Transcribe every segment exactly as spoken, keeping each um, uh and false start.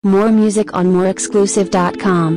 More music on more exclusive dot com.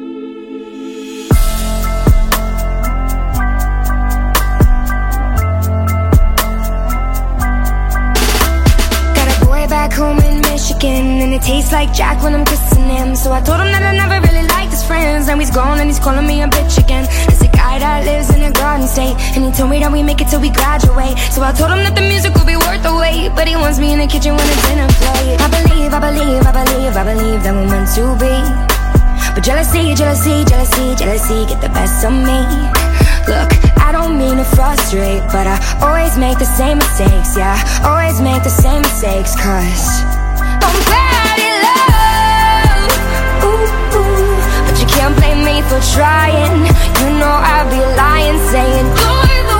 Got a boy back home in Michigan, and it tastes like Jack when I'm kissing him. So I told him that I never really liked his friends. Now he's gone and he's calling me a bitch again. There's a guy that lives in a garden state, and he told me that we make it till we graduate. So I told him that the music will be worth the wait, but he wants me in the kitchen when the dinner plate. I believe, I believe, I believe, I believe that we're meant to be. But jealousy, jealousy, jealousy, jealousy get the best of me. Look, I don't mean to frustrate, but I always make the same mistakes, yeah. Always make the same mistakes, cause I'm bad in love, ooh, ooh. But you can't blame me for trying. You know I'd be lying, saying you're the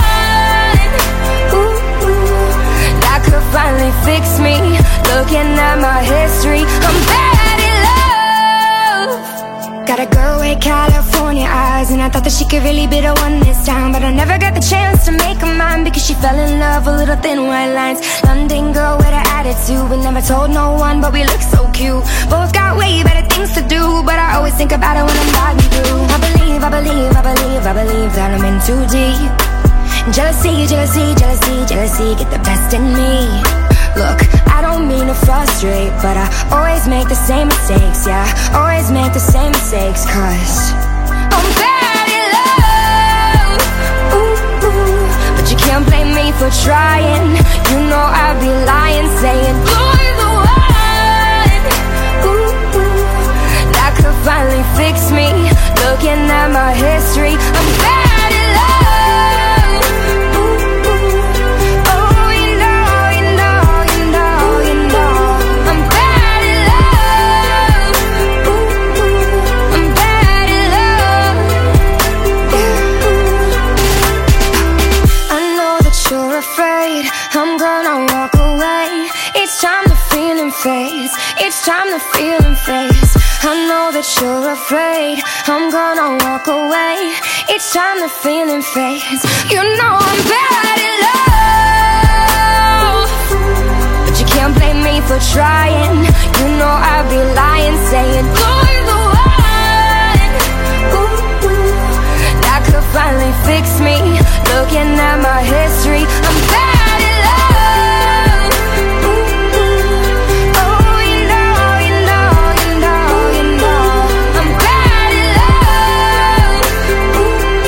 one, ooh, ooh, that could finally fix me. Looking at my history, I'm bad in love. Got a girl with California eyes, and I thought that she could really be the one this time. But I never got the chance to make her mine, because she fell in love with little thin white lines. London girl with an attitude, we never told no one, but we look so cute. Both got way better things to do, but I always think about it when I'm riding through. I believe, I believe, I believe, I believe that I'm in too deep. Jealousy, jealousy, jealousy, jealousy get the best in me. Look, I don't mean to frustrate, but I always make the same mistakes, yeah. Always make the same mistakes, cause I'm bad in love, ooh, ooh. But you can't blame me for trying. You know I'd be lying, saying you're the one, ooh, ooh, that could finally fix me. Looking at my history, I'm bad in love, ooh, ooh. Oh, you know, you know, you know, you know I'm bad in love, ooh, ooh. I'm bad in love, yeah. I know that you're afraid I'm gonna walk away. Each time the feeling fades, each time the feeling fades. I know that you're afraid I'm gonna walk away. Each time the feeling fades. You know I'm bad in love, but you can't blame me for trying. You know I'd be lying, saying you're the one, ooh, ooh, that could finally fix me. Looking at my history, I'm bad in love, ooh, ooh. Oh, you know, you know, you know, you know I'm bad in love, ooh,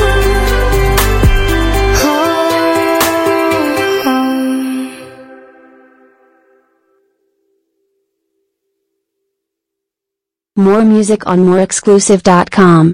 ooh. Oh, oh. More music on more exclusive dot com.